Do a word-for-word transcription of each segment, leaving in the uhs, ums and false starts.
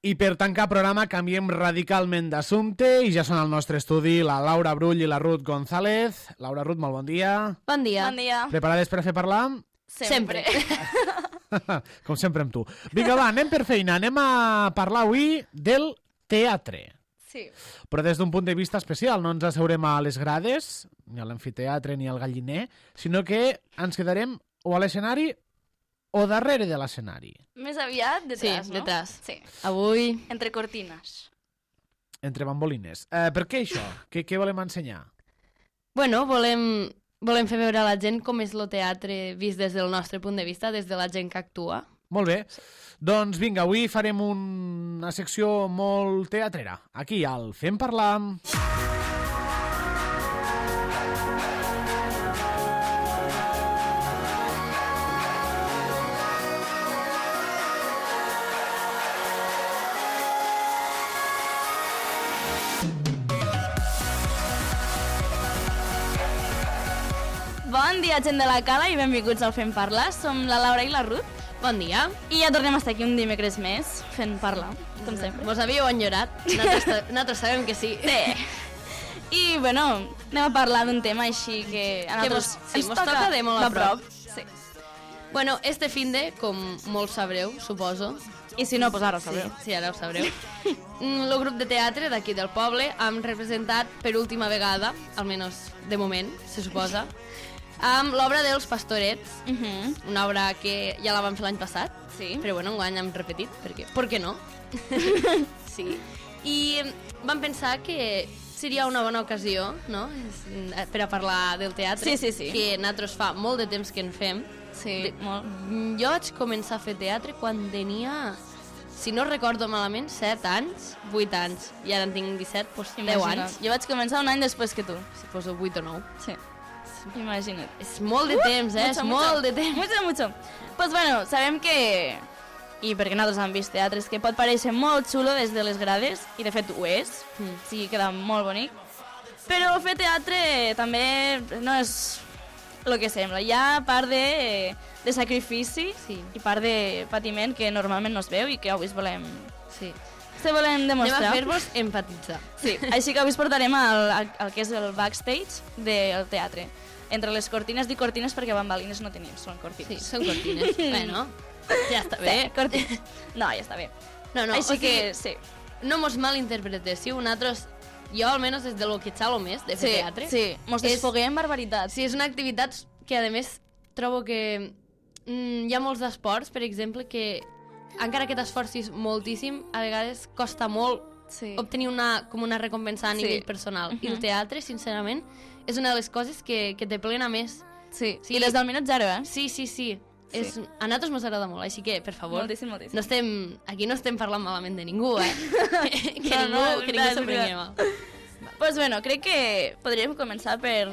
I per tancar programa canviem radicalment d'assumpte i ja són al nostre estudi la Laura Brull i la Ruth González. Laura, Ruth, molt bon dia. Bon dia. Bon dia. Preparades per a fer parlar? Sempre. Com sempre amb tu. Vinga, va, anem per feina. Anem a parlar avui del teatre. Sí. Però des d'un punt de vista especial. No ens asseurem a les grades, ni a l'amfiteatre ni al galliner, sinó que ens quedarem o a l'escenari o darrere de l'escenari. Més aviat detrás, sí, no? detrás. Sí. Avui... Entre cortines. Entre bambolines. Eh, per què això? Què, què volem ensenyar? Bueno, volem, volem fer veure a la gent com és el teatre vist des del nostre punt de vista, des de la gent que actua. Molt bé. Doncs vinga, avui farem una secció molt teatrera. Aquí, al Fem Parlar. Bon dia, gent de la Cala, i benvinguts al Fem Parlar. Som la Laura i la Ruth. Bon dia. I ja tornem a estar aquí un dimecres més, fent parlar, com sempre. Vos havíeu enyorat? Nosaltres, nosaltres sabem que sí. Sí. I, bueno, anem a parlar d'un tema així que a nosaltres mos- sí, mos toca de molt a prop. Sí. Bueno, este finde, com molts sabreu, suposo. I si no, doncs ara ho Sí, sabreu. sí, ara ho sabreu. El grup de teatre d'aquí del poble hem representat per última vegada, almenys de moment, se suposa, amb l'obra dels Pastorets, Uh -huh. una obra que ja la vam fer l'any passat, Sí. però bueno, enguany hem repetit, perquè, per què no? Sí. I vam pensar que seria una bona ocasió, no?, És, per a parlar del teatre, Sí, sí, sí. que nosaltres fa molt de temps que en fem. Sí, De- molt. Jo vaig començar a fer teatre quan tenia, si no recordo malament, set anys, vuit anys, i ara en tinc disset, doncs deu Imagina't. anys, Jo vaig començar un any després que tu. suposo vuit o nou. Sí. Imagina't. És molt de temps, eh? Mucho, És mucho. molt de temps. Mucho, mucho. Pues bueno, sabem que, i perquè nosaltres hem vist teatres, que pot parèixer molt xulo des de les grades, i de fet ho és, Mm. sí, queda molt bonic, però fer teatre també no és el que sembla. Hi ha part de, de sacrifici Sí. i part de patiment que normalment no es veu i que avui es volem, Sí. se volem Anem demostrar. a fer-vos empatitzar. Sí, així que avui us portarem al, al, al que és el backstage del teatre. Entre les cortines, dic cortines perquè bambalines no tenim, són Sí, cortines. són cortines. Bueno, ja està bé. Sí, cortines. No, ja està bé. No, no, Així o que, sigui, sí. no mos malinterpretéssiu, nosaltres, jo almenys des de lo que xalo més de fer Sí, teatre, sí, mos és- desfoguem barbaritats. sí, és una activitat que a més trobo que mm, hi ha molts d'esports, per exemple, que encara que t'esforcis moltíssim, a vegades costa molt Sí. obtenir una, com una recompensa a Sí. nivell personal. I el Mhm. teatre, sincerament, és una de les coses que, que te plena més. Sí. Sí. I des del minut zero, eh? Sí, sí, sí. Sí. És, a nosaltres mos agrada molt, així que, per favor, Moltíssim, moltíssim. no estem, aquí no estem parlant malament de ningú, eh? que, que No, ningú, no, és que veritat, ningú és s'ho prengui veritat. mal. Pues bueno, crec que podríem començar per...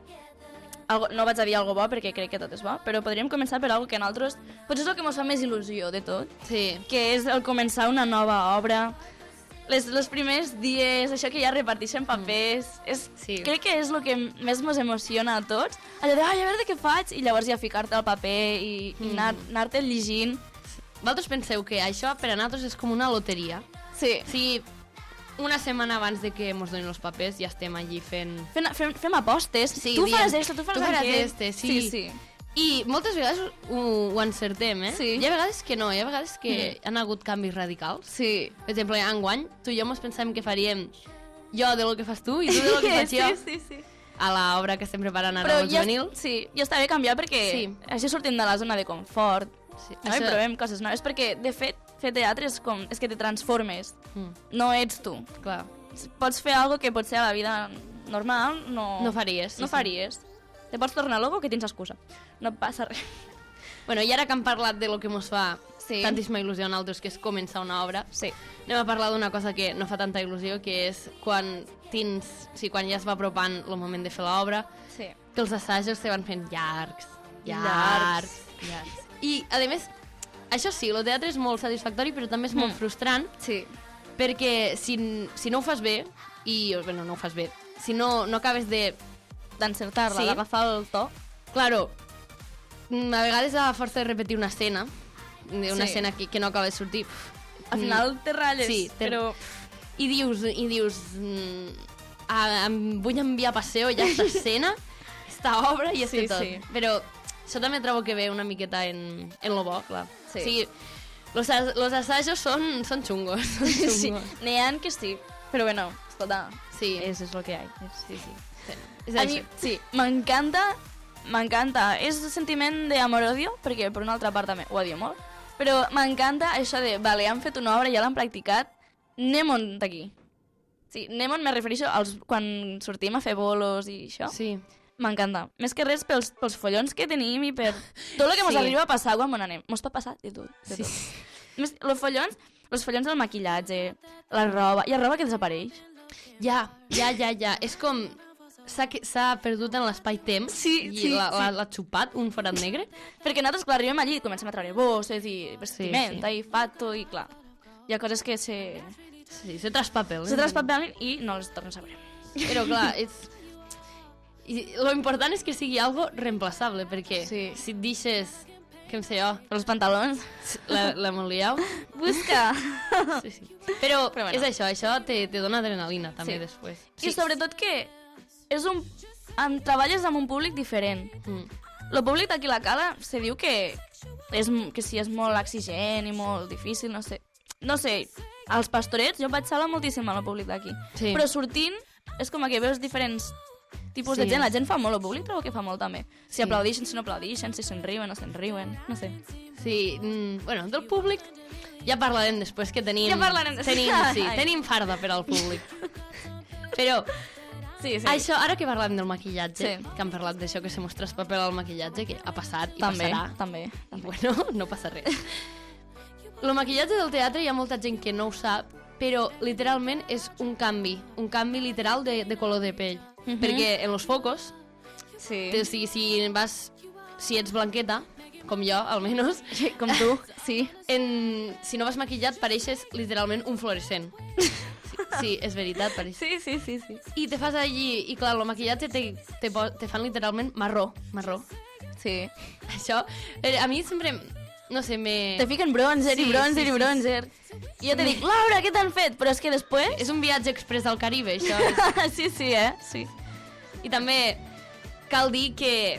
Algo, no vaig a dir algo bo perquè crec que tot és bo, però podríem començar per algo que a nosaltres potser és el que ens fa més il·lusió de tot, Sí, que és el començar una nova obra, les, els primers dies, això que ja reparteixen papers, és, Sí. crec que és el que més ens emociona a tots, allò de, ai, a veure què faig, i llavors ja ficar-te al paper i, i anar, anar-te llegint. vosaltres penseu que això per a nosaltres és com una loteria. Sí, O sigui, una setmana abans de que mos donin els papers ja estem allí fent... fem, fem, fem apostes, Sí, tu diem, faràs esto, tu faràs, tu faràs aquell. este, sí. sí, sí. I moltes vegades ho, ho encertem, eh? Sí. Hi ha vegades que no, hi ha vegades que mm. han hagut canvis radicals. Sí. Per exemple, enguany, tu i jo mos pensàvem que faríem jo de lo que fas tu i tu de lo que faig jo sí, sí, sí. a l'obra que estem preparant ara Però al ja, juvenil. sí, ja està bé canviar perquè Sí. així sortim de la zona de confort, Sí, no? I provem coses noves, perquè de fet fer teatre és, com, és que te transformes, Mm, no ets tu. clar, Pots fer alguna que potser a la vida normal no, no faries. Sí, no sí. faries. Te pots tornar loco que tens excusa. No passa res. Bueno, i ara que hem parlat de lo que mos fa Sí. tantíssima il·lusió a nosaltres, que és començar una obra, Sí. anem a parlar d'una cosa que no fa tanta il·lusió, que és quan tens, sí, quan ja es va apropant el moment de fer l'obra, Sí. que els assajos se van fent llargs, llargs, Llargs. llargs. I, a més, això sí, el teatre és molt satisfactori, però també és molt Mm. frustrant, Sí. perquè si, si no ho fas bé, i, bueno, no ho fas bé, si no, no acabes de... D'encertar-la, Sí. d'agafar el to. Claro, mm, a vegades a força de repetir una escena, una Sí. escena que, que no acaba de sortir, pf, al final te ratlles, Sí, te- però... I dius, i dius mm, ah, em vull enviar a paseo ja esta escena, esta obra i este Sí, tot. sí. Però això també trobo que ve una miqueta en, en lo bo, clar. Sí. O sigui, los, as- los assajos són, són xungos. Són Sí, xungos. n'hi ha que sí, però bueno, escolta, Sí. és, és el que hi ha. És... Sí, sí. sí. És A això. mi, sí, m'encanta, m'encanta. És un sentiment d'amor-odio, perquè per una altra part també ho odio molt, però m'encanta això de, vale, han fet una obra, ja l'han practicat, anem-on d'aquí. Sí, anem-on me refereixo als, quan sortim a fer bolos i això. Sí. M'encanta. Més que res pels, pels follons que tenim i per tot el que mos Sí. arriba a passar quan mos anem. Mos pot passar de tot. De Sí. tot. Més, los follons, los follons del maquillatge, la roba, hi ha roba que desapareix. Ja, ja, ja, ja. És com... S'ha que- s'ha perdut en l'espai-temps Sí, i sí, l'ha sí. l'ha- l'ha xupat un forat negre. Perquè nosaltres, clar, arribem allí i comencem a treure bosses i vestimenta sí. i fato i, clar, hi ha coses que se, Sí, se traspapel. se traspapelen i no les tornes a veure. Però clar, és... I lo important és que sigui algo reemplaçable, perquè Sí. si et deixes, què em sé jo, Els pantalons, la, la moliau... busca! Sí, sí. Però, Però bueno. és això, això te, te dona adrenalina també Sí. després. I sobretot que és un... En, treballes amb un públic diferent. Mm. El públic d'aquí a la Cala se diu que, és, que sí, és molt exigent i molt difícil, no sé. No sé, als pastorets jo vaig sala moltíssim al públic d'aquí. Sí. Però sortint és com que veus diferents tipus Sí. de gent. La gent fa molt, el públic trobo que fa molt també. Si Sí. aplaudixen, si no aplaudixen, si se'n riuen, no se'n riuen, no sé. Sí, mm, bueno, del públic ja parlarem després, que tenim... Ja parlarem després. Tenim, sí, Ai. tenim farda per al públic. Però, Sí, sí. això, ara que parlem del maquillatge, Sí. que hem parlat d'això que se mos traspapela el maquillatge, que ha passat i també, passarà, també. i bueno, no passa res. El maquillatge del teatre hi ha molta gent que no ho sap, però literalment és un canvi, un canvi literal de, de color de pell. Mhm. Perquè en los focos, Sí. o sigui, si vas, si ets blanqueta, com jo, almenys, Com tu, sí. en, si no vas maquillat pareixes literalment un fluorescent. Sí, sí, és veritat, pareix. Sí, sí, sí, sí. I te fas allí, i clar, el maquillatge te, te, po- te fan literalment marró, marró. Sí. Això, eh, a mi sempre, no sé, me... Te fiquen bronzer Sí, i bronzer sí, i sí, bronzer. I jo te dic, Laura, què t'han fet? Però és que després... És un viatge express al Caribe, això. És... sí, sí, eh? Sí. I també cal dir que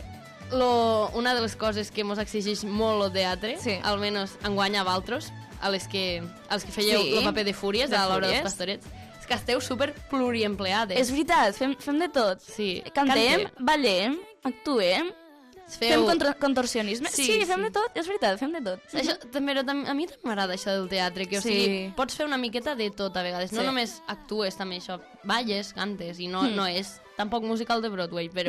lo, una de les coses que mos exigeix molt el teatre, Sí. almenys enguany a Valtros, a les que, a les que fèieu Sí, el paper de Fúries, de a l'hora dels Fúries. pastorets, és que esteu super pluriempleades. És veritat, fem, fem de tot. Sí. Cantem, Cante. ballem, actuem, Feu... fem contra contorsionisme. Sí, Sí, fem sí. de tot, és veritat, fem de tot. Això, també, però tam- a mi també m'agrada això del teatre, que o Sí. sigui, pots fer una miqueta de tot a vegades, no Sí. només actues també això, balles, cantes, i no, Mm. no és tampoc musical de Broadway, però,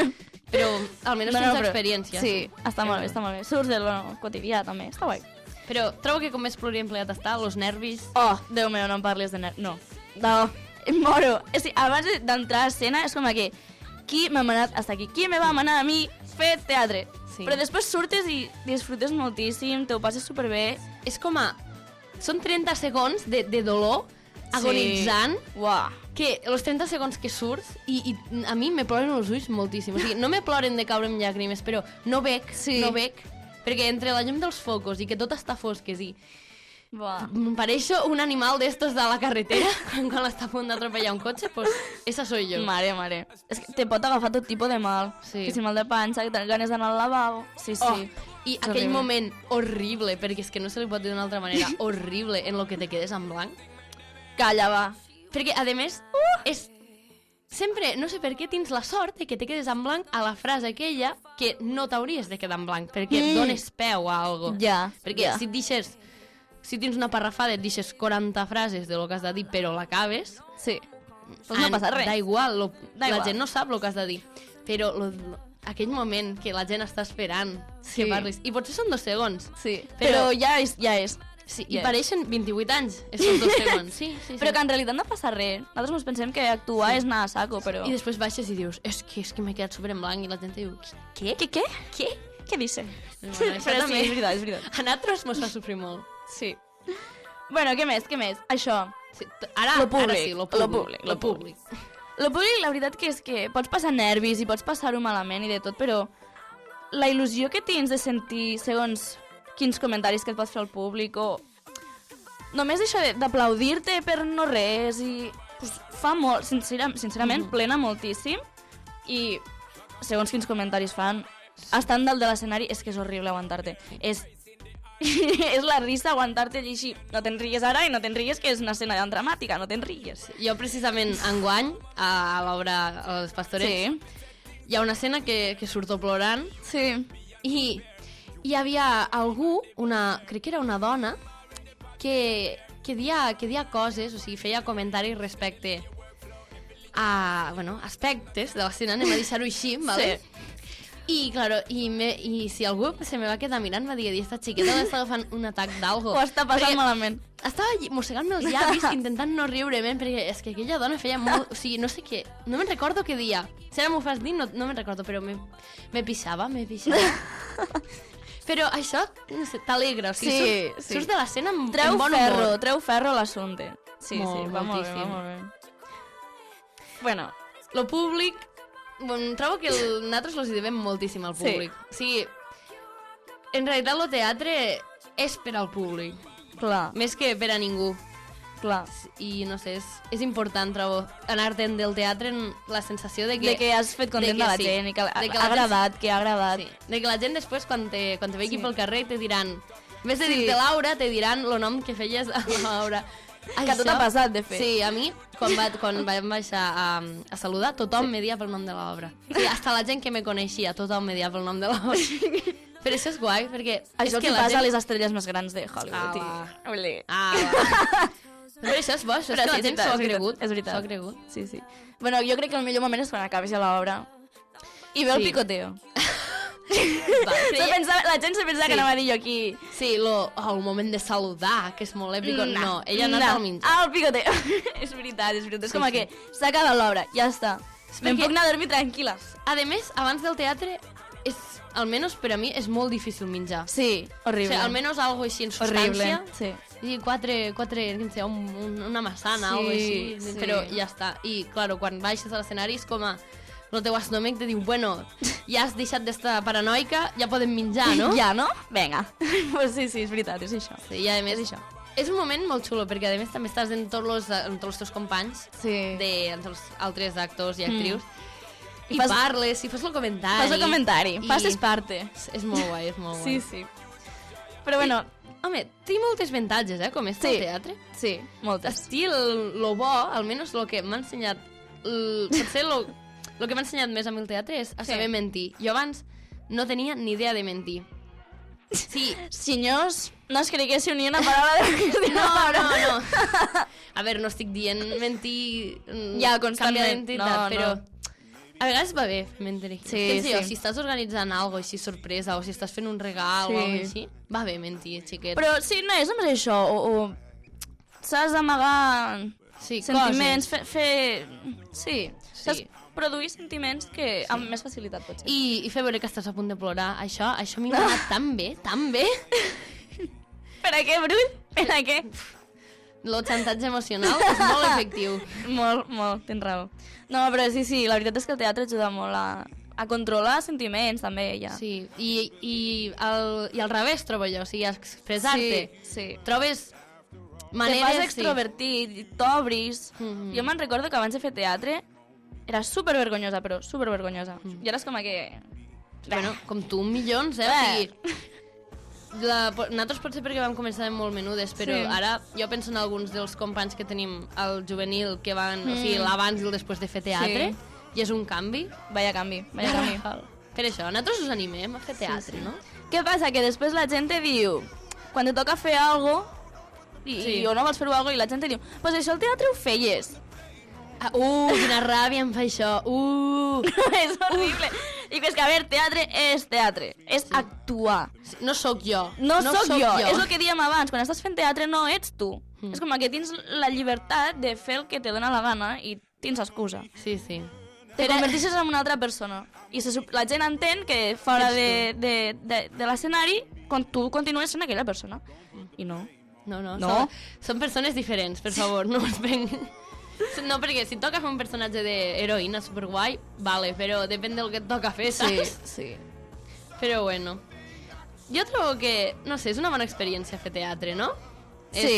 però almenys No, tens no, però- experiència. Sí, està molt bé, està molt bé. Surts del bueno, quotidià, també, està guai. Però trobo que com més pluriempleat està, els nervis... Oh, Déu meu, no em parlis de ner... No. No, em moro. És dir, abans d'entrar a escena és com que qui m'ha manat hasta aquí? Qui me va manar a mi fer teatre? Sí. Però després surtes i disfrutes moltíssim, te ho passes superbé. És com a... Són trenta segons de, de dolor, agonitzant, Sí. Uah. que els trenta segons que surts, i, i a mi me ploren els ulls moltíssim. O sigui, no me ploren de caure amb llàgrimes, però no bec, Sí. no bec, perquè entre la llum dels focos i que tot està fosques i Buah. em pareixo un animal d'estos de la carretera quan, quan està a punt d'atropellar un cotxe, pues esa soy yo. Mare, mare. És que te pot agafar tot tipus de mal. Sí. Que si mal de panxa, que tens ganes d'anar al lavabo. Sí, sí. Oh, I És aquell horrible. moment horrible, perquè és que no se li pot dir d'una altra manera, horrible, en lo que te quedes en blanc. Calla, va. Perquè, a més, és... Sempre, no sé per què, tens la sort de que te quedes en blanc a la frase aquella que no t'hauries de quedar en blanc, perquè Mm. dones peu a algo. Ja, Perquè ja. si et deixes... Si tens una parrafada, et deixes quaranta frases de lo que has de dir, però l'acabes... Sí. Pues no an- passa res. Da igual, lo, Da la igual. gent no sap el que has de dir. Però lo, lo, aquell moment que la gent està esperant Sí. que parlis... I potser són dos segons. Sí. Però- Però, ja és, ja és. Sí, Ja I és. pareixen vint-i-vuit anys, aquests dos segons. Sí, sí, sí. Però que en realitat no passa res. Nosaltres ens pensem que actuar Sí. és anar a saco, però... I després baixes i dius, és que, és que m'he quedat super en blanc, i la gent diu, què? Què, què? Què? Què dice? Bueno, això Però sí, també. és veritat, és veritat. A nosaltres mos fa sofrir molt. Sí. Bueno, què més, què més? Això. Sí, t- ara, Lo públic, ara sí, lo lo públic. públic, Lo lo públic. Lo públic, la veritat que és que pots passar nervis i pots passar-ho malament i de tot, però la il·lusió que tens de sentir segons quins comentaris que et pot fer el públic o només això de- d'aplaudir-te per no res i pues, fa molt, sincera, sincerament, Mhm. plena moltíssim i segons quins comentaris fan, estant dalt de l'escenari és que és horrible aguantar-te. És, és la risa aguantar-te i així. No te'n rigues ara i no te'n rigues que és una escena dramàtica, no te'n rigues. Jo precisament enguany, a l'obra Els Pastorets, Sí, hi ha una escena que, que surto plorant sí. i hi havia algú, una, crec que era una dona, que, que, dia, que dia coses, o sigui, feia comentaris respecte a, bueno, aspectes de l'escena, anem a deixar-ho així, ¿vale? Sí. I, claro, i, me, i si algú se me va quedar mirant, va dir, i esta xiqueta està agafant un atac d'algo. Ho està passant Perquè malament. estava lli- mossegant-me els llavis intentant no riure-me'n, perquè és que aquella dona feia molt... O sigui, no sé què... No me'n recordo què dia. Si ara m'ho fas dir, no, no me'n recordo, però me, me pixava, me pixava. Però això, no sé, t'alegra. O sigui, Sí, surts, sí. surts de l'escena amb, Treu amb bon ferro, humor. treu ferro a l'assumpte. Sí, Molt, sí, va molt bé, va moltíssim. molt bé. Bueno, Lo públic... Bueno, trobo que el, nosaltres els hi devem moltíssim al Sí. públic. O sigui, en realitat el teatre és per al públic, clar, més que per a ningú. clar. I no sé, és, és important, trobo, anar-te'n del teatre amb la sensació de que... De que has fet content de que de la sí. gent i que ha, De que ha la gent- agradat, que ha agradat. Sí, de que la gent després, quan te, quan te vegi Sí. pel carrer, te diran... En vez de Sí. dir-te Laura, te diran el nom que feies a Laura. Que a tu t'ha passat, de fet. Sí, a mi, quan, va, quan vam baixar a, a saludar, tothom sí. me dia pel nom de l'obra. Sí, hasta la gent que me coneixia, tothom me dia pel nom de l'obra. Però això és guai, perquè... Això és que que la passa gent... a les estrelles més grans de Hollywood. Ah, i... va. Vull dir... Ah, va. Però això és bo, això és Però que la sí, gent és s'ho ha veritat, cregut. és veritat. S'ho ha cregut. Sí, sí. Bueno, jo crec que el millor moment és quan acabes ja l'obra i veu Sí. el picoteo. Va, Se creia- pensava, la gent se pensava Sí. que anava a dir jo aquí... Sí, lo, oh, el moment de saludar, que és molt èpic. No, ella ha anat no. al menjar. Ah, el picoteo. és veritat, és veritat. És Sí, com sí. que s'ha acabat l'obra, ja està. Me'n perquè- puc anar a dormir tranquil·la. A més, abans del teatre, és, almenys per a mi, és molt difícil menjar. Sí, O horrible. sigui, almenys algo així en horrible. substància. Sí. I quatre, quatre no sé, un, un, una massana, Sí, algo així. sí. Però ja està. I, claro, quan baixes a l'escenari és com a... El teu estómac te diu, bueno, ja has deixat d'estar paranoica, ja podem menjar, no? Ja, no? Vinga. pues sí, sí, és veritat, és això. Sí, i a més, És això. és un moment molt xulo, perquè a més també estàs amb tots los, amb tots els teus companys, Sí. de, amb els altres actors i actrius, I i, fas- parles, i fas el comentari. Fas el comentari, i- passes parte. És, és molt guai, és molt Sí, guai. sí. Però bueno, Home, té moltes avantatges, eh, com és Sí. el teatre. sí, moltes. Estil, lo bo, almenys el que m'ha ensenyat, el, potser lo, lo que m'ha ensenyat més amb el teatre és a Sí. saber mentir. Jo abans no tenia ni idea de mentir. Sí, Senyors, no es creguéssiu ni una paraula de... no, no, no. A veure, no estic dient mentir mm, Ja, canviar constantment. d'identitat, No, no. però a vegades va bé mentir. Sí, Què sé jo, sí. si estàs organitzant algo així sorpresa o si estàs fent un regal Sí. o alguna així, va bé mentir, xiquet. Però sí, no és només això, o, o saps amagar sí, sentiments, coses. fer... fer... Sí, Sí. saps produir sentiments que amb més facilitat pot ser. I, I fer veure que estàs a punt de plorar, això, això a mi m'ha anat tan bé, tan bé. Per a què, Brull? Per a què? El xantatge emocional és molt efectiu. molt, molt, tens raó. No, però sí, sí, la veritat és que el teatre ajuda molt a, a controlar sentiments, també, ja. Sí, i, i, el, i al revés trobo jo, o sigui, a expressar-te. Sí, sí. Trobes Te maneres... fas extrovertit, i t'obris. Mhm. Jo me'n recordo que abans de fer teatre era supervergonyosa, però supervergonyosa. Mm. I ara és com que... Sí. Bueno, com tu, milions, eh? O Bé. sigui, la, po- nosaltres potser perquè vam començar de molt menudes, però Sí. sí. ara jo penso en alguns dels companys que tenim al juvenil que van, mm. o sigui, Mm. l'abans i el després de fer teatre, Sí. i és un canvi. Vaya canvi, vaya canvi. Per això, nosaltres us animem a fer teatre, Sí, sí. no? Què passa? Que després la gent te diu, quan te toca fer algo, i, Sí. i o no vols fer algo, i la gent te diu, pues això al teatre ho feies. Ah, uh, quina ràbia em fa això. Uh. és horrible. I és que, a veure, teatre és teatre, és sí. actuar. No sóc jo. No, no sóc, sóc jo. jo, és el que dèiem abans, quan estàs fent teatre no ets tu. Mm. És com que tens la llibertat de fer el que te dona la gana i tens excusa. Sí, sí. Te Però- converteixes en una altra persona. I se, sup- la gent entén que fora Ets de, de, de, de l'escenari con, tu continues sent aquella persona. I no. No, no, No. Són, són persones diferents, per favor, no us prenguin. No, perquè si et toca fer un personatge d'heroïna superguai, vale, però depèn del que et toca fer, saps? sí. Però bueno. Jo trobo que, no sé, és una bona experiència fer teatre, no? Sí. És,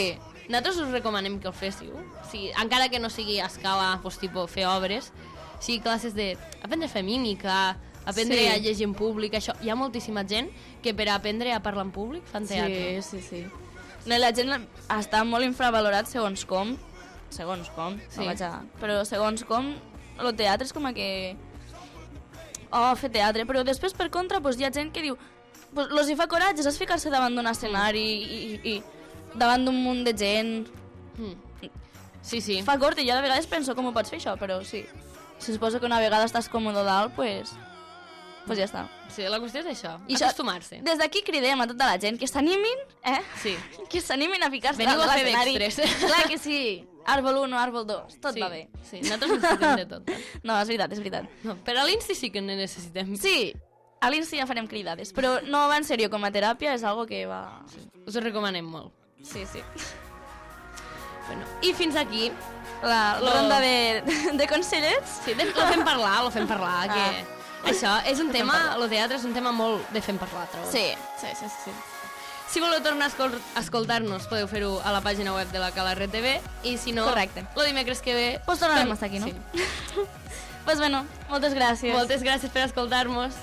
Nosaltres us recomanem que el féssiu. O sigui, encara que no sigui a escala, doncs, tipus, fer obres, sigui classes de aprendre a fer mímica, aprendre Sí. a llegir en públic, això. Hi ha moltíssima gent que per aprendre a parlar en públic fan teatre. Sí, sí, sí. No, la gent està molt infravalorat segons com, segons com, Sí. no vaig a... però segons com, el teatre és com a que... Oh, fer teatre, però després per contra doncs, hi ha gent que diu pues, los hi fa coratge, saps ficar-se davant d'un escenari i, i, i davant d'un munt de gent. Mm. Sí, sí. Fa cort i jo de vegades penso com ho pots fer això, però sí. Si suposo que una vegada estàs còmode dalt, pues, pues ja està. Sí, la qüestió és això, I això- acostumar-se. Des d'aquí cridem a tota la gent que s'animin, eh? Sí. Que s'animin a ficar-se Veniu dalt a de fer l'escenari. d'extres. Clar que sí. Àrbol un o àrbol dos, tot sí. va bé. Sí, nosaltres necessitem de tot. No, és veritat, és veritat. No, però a l'Insti sí que ne necessitem. Sí, a l'Insti ja farem cridades, però no va en sèrio, com a teràpia és algo que va... Us ho recomanem molt. Sí, sí. Bueno, i fins aquí. La Lo- ronda de, de consellets. Sí, de, lo fem parlar, lo fem parlar, Ah. que això és un tema, el teatre és un tema molt de fem parlar, trobo. Sí, sí, sí, sí. Si voleu tornar a escol escoltar-nos, podeu fer-ho a la pàgina web de la Cala R T V, i si no, Correcte. el dimecres que ve... Pues tornarem fem- a estar aquí, no? Sí. Pues bueno, moltes gràcies. Moltes gràcies per escoltar-nos.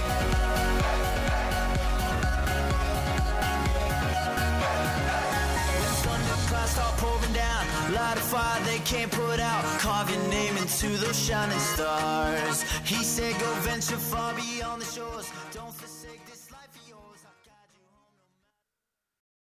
Start pouring down, light a fire they can't put out. Carve your name into those shining stars. He said, go venture far beyond the shores. Don't forsake this.